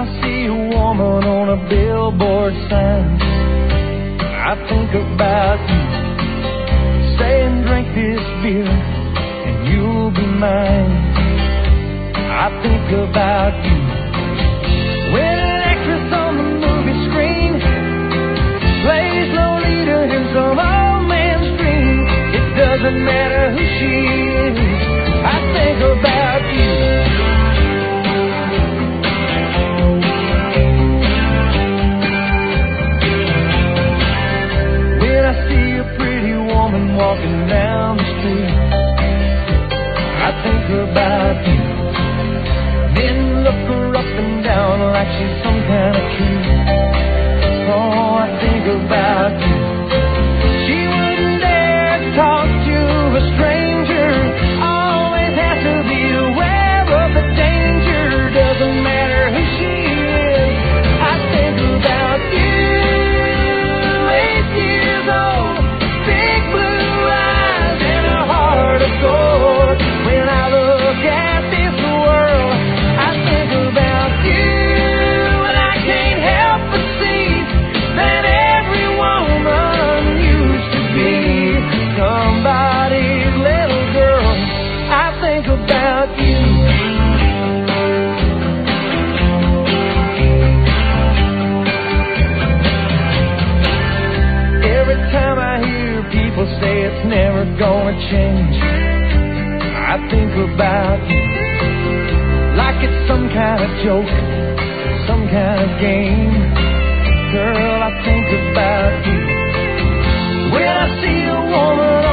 see a woman on a billboard sign, I think about you, saying drink this beer and you'll be mine. I think about you when an actress on the movie screen plays Lolita in some old man's dream. It doesn't matter who she is, I think about you. When I see a pretty woman walking down the street, I think about you. Then look her up and down like she's some kind of treat. Oh, I think about you. She wouldn't dare talk to a stranger, always has to be aware of the danger. Doesn't matter who she is, I think about you. 8 years old, big blue eyes and a heart of gold. When I look at this world, I think about you, and I can't help but see that every woman used to be somebody's little girl. I think about you. Every time I hear people say it's never gonna change, I think about you, like it's some kind of joke, some kind of game. Girl, I think about you when I see a woman